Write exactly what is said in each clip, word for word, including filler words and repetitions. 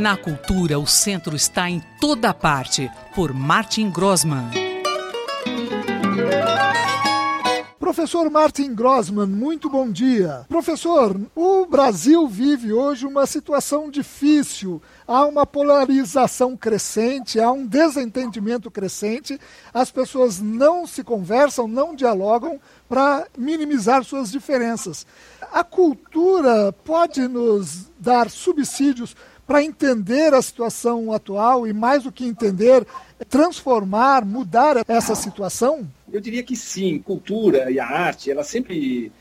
Na cultura, o centro está em toda parte, por Martin Grossmann. Professor Martin Grossmann, muito bom dia. Professor, o Brasil vive hoje uma situação difícil. Há uma polarização crescente, há um desentendimento crescente. As pessoas não se conversam, não dialogam para minimizar suas diferenças. A cultura pode nos dar subsídios para entender a situação atual e, mais do que entender, transformar, mudar essa situação? Eu diria que sim. Cultura e a arte, elas sempre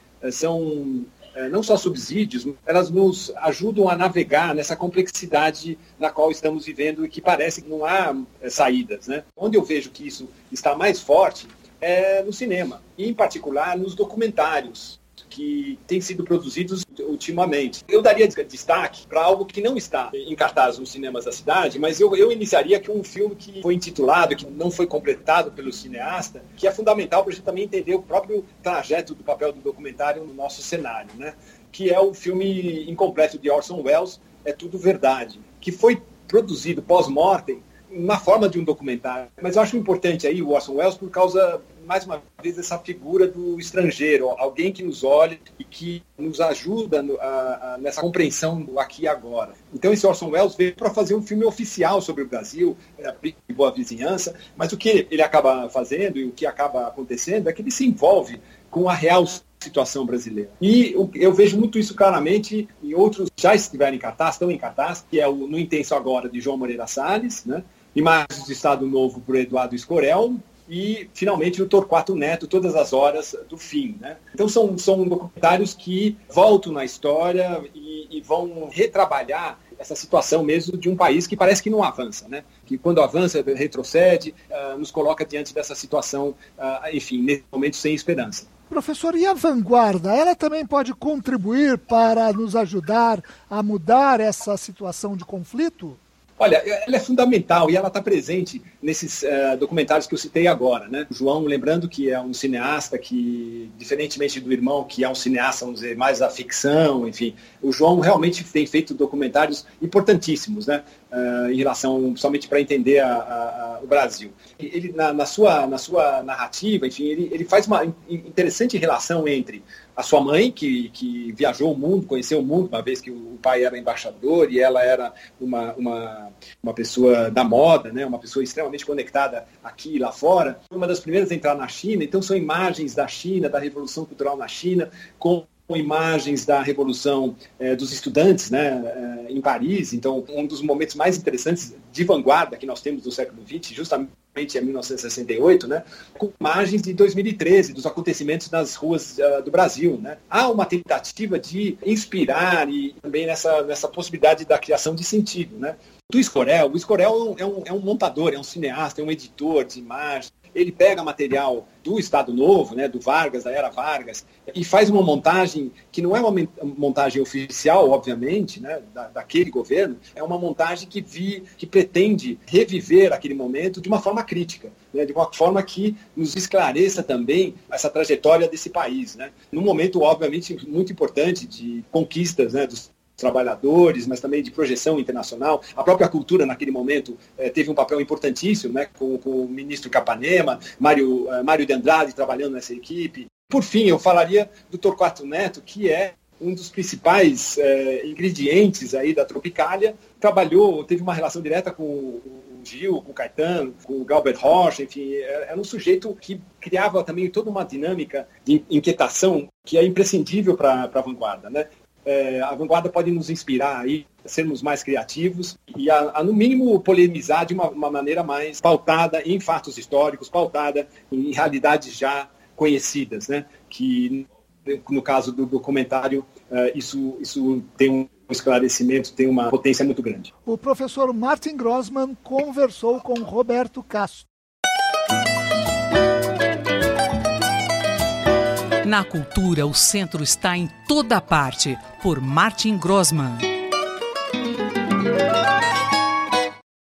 são não só subsídios, elas nos ajudam a navegar nessa complexidade na qual estamos vivendo e que parece que não há saídas, né? Onde eu vejo que isso está mais forte é no cinema, e em particular nos documentários que têm sido produzidos ultimamente. Eu daria destaque para algo que não está em cartaz nos cinemas da cidade, mas eu, eu iniciaria aqui um filme que foi intitulado, que não foi completado pelo cineasta, que é fundamental para a gente também entender o próprio trajeto do papel do documentário no nosso cenário, né? Que é o filme incompleto de Orson Welles, É Tudo Verdade, que foi produzido pós-mortem na forma de um documentário. Mas eu acho importante aí o Orson Welles por causa, mais uma vez, dessa figura do estrangeiro, alguém que nos olha e que nos ajuda no, a, a, nessa compreensão do aqui e agora. Então esse Orson Welles veio para fazer um filme oficial sobre o Brasil, a boa vizinhança, mas o que ele acaba fazendo e o que acaba acontecendo é que ele se envolve com a real situação brasileira. E eu vejo muito isso claramente em outros já estiveram em cartaz, estão em cartaz, que é o No Intenso Agora, de João Moreira Salles, né? Imagens de Estado Novo, por Eduardo Escorel, e, finalmente, o Torquato Neto, Todas as Horas do Fim, né? Então, são, são documentários que voltam na história e, e vão retrabalhar essa situação mesmo de um país que parece que não avança, né? Que quando avança, retrocede, uh, nos coloca diante dessa situação, uh, enfim, nesse momento sem esperança. Professor, e a vanguarda, ela também pode contribuir para nos ajudar a mudar essa situação de conflito? Olha, ela é fundamental e ela está presente nesses uh, documentários que eu citei agora, né? O João, lembrando que é um cineasta que, diferentemente do irmão, que é um cineasta, vamos dizer, mais da ficção, enfim, o João realmente tem feito documentários importantíssimos, né? Uh, em relação, somente para entender a, a, a, o Brasil. Ele, na, na, sua, na sua narrativa, enfim, ele, ele faz uma interessante relação entre a sua mãe, que, que viajou o mundo, conheceu o mundo, uma vez que o pai era embaixador e ela era uma, uma, uma pessoa da moda, né? Uma pessoa extremamente conectada aqui e lá fora. Foi uma das primeiras a entrar na China, então são imagens da China, da Revolução Cultural na China, com imagens da Revolução eh, dos Estudantes, né, eh, em Paris. Então, um dos momentos mais interessantes de vanguarda que nós temos do século vinte, justamente em mil novecentos e sessenta e oito, né, com imagens de dois mil e treze, dos acontecimentos nas ruas uh, do Brasil, né. Há uma tentativa de inspirar e também nessa, nessa possibilidade da criação de sentido, né. Do Escorel, o Escorel é um, é um montador, é um cineasta, é um editor de imagens. Ele pega material do Estado Novo, né, do Vargas, da era Vargas, e faz uma montagem que não é uma montagem oficial, obviamente, né, da, daquele governo, é uma montagem que, vi, que pretende reviver aquele momento de uma forma crítica, né, de uma forma que nos esclareça também essa trajetória desse país, né, num momento, obviamente, muito importante de conquistas, né, dos trabalhadores, mas também de projeção internacional. A própria cultura, naquele momento, eh, teve um papel importantíssimo, né, com, com o ministro Capanema, Mário, eh, Mário de Andrade trabalhando nessa equipe. Por fim, eu falaria do Torquato Neto, que é um dos principais eh, ingredientes aí da Tropicália. Trabalhou, teve uma relação direta com o Gil, com o Caetano, com o Galbert Rocha, enfim, era um sujeito que criava também toda uma dinâmica de inquietação que é imprescindível para a vanguarda, né? É, a vanguarda pode nos inspirar aí a sermos mais criativos e a, a no mínimo, polemizar de uma, uma maneira mais pautada em fatos históricos, pautada em realidades já conhecidas, né? Que, no caso do documentário, uh, isso, isso tem um esclarecimento, tem uma potência muito grande. O professor Martin Grossmann conversou com Roberto Castro. Na cultura, o centro está em toda parte, por Martin Grossmann.